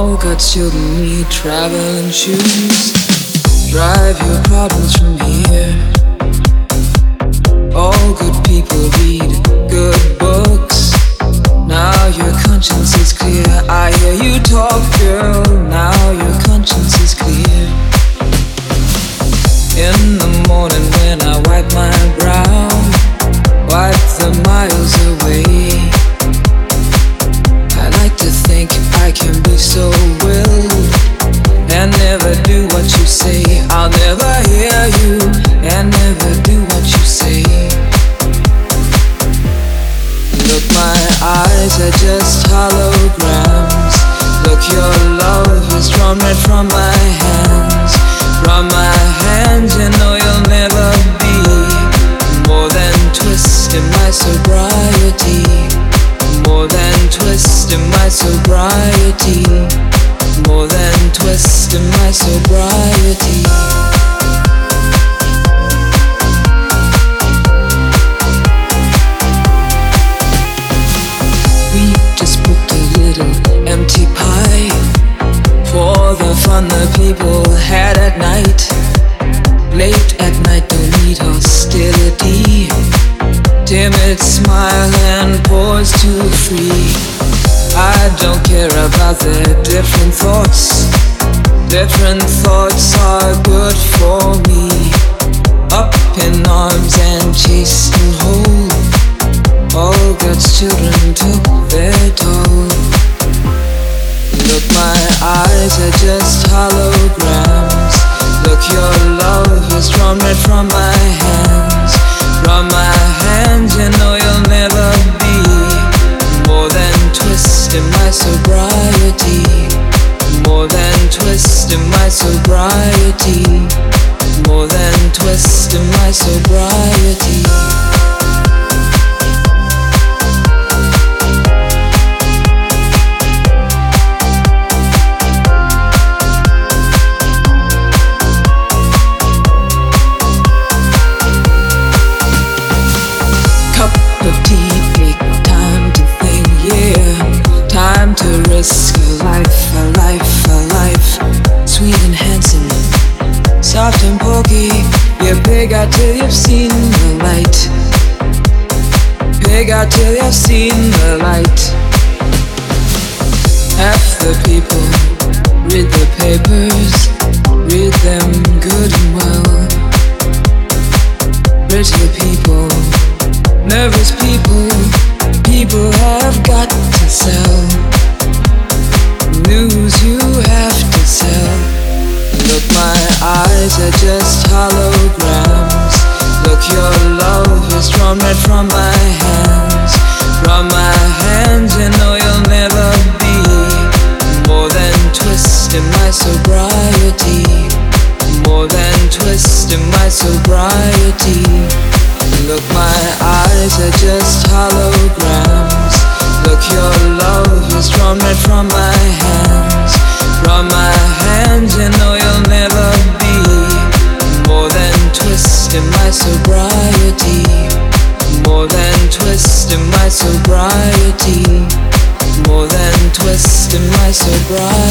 All God's children need traveling shoes. Drive your problems from here. All good people read good books. Now your conscience is clear. I hear you talk, girl. Now your conscience is clear. In the morning when I wipe my brow, wipe the miles away. I like to think I can be so willed and never do what you say. I'll never hear you and never do what you say. Look, my eyes are just holograms. Look, your love is drawn right from my hands. From my hands, you know you'll never be more than twist in my sobriety. More than twist in my sobriety. More than twist in my sobriety. We just booked a little empty pie for the fun the people had at night. Late at night, don't need hostility. Timid smile and pause too free. I don't care about their different thoughts. Different thoughts are good for me. Up in arms and chased and whole. All God's children took their toll. Look, my eyes are just holograms. Look, your love is drawn right from my hands. From my hands, you know you'll never be more than twist in my sobriety. More than twist in my sobriety. More than twist in my sobriety. Of tea, take time to think, yeah. Time to risk a life, a life, a life. Sweet and handsome, soft and pokey. You pig out till you've seen the light. Pig out till you've seen the light. Half the people read the papers, read them good and well. Pretty people, nervous people, people have got to sell. News you have to sell. Look, my eyes are just holograms. Look, your love is drawn right from my hands. From my hands, you know you'll never be more than twist in my sobriety. More than twist in my sobriety. Look, my eyes are just holograms. Look, your love is drawn right from my hands. From my hands, you know you'll never be more than twist in my sobriety. More than twist in my sobriety. More than twist in my sobriety.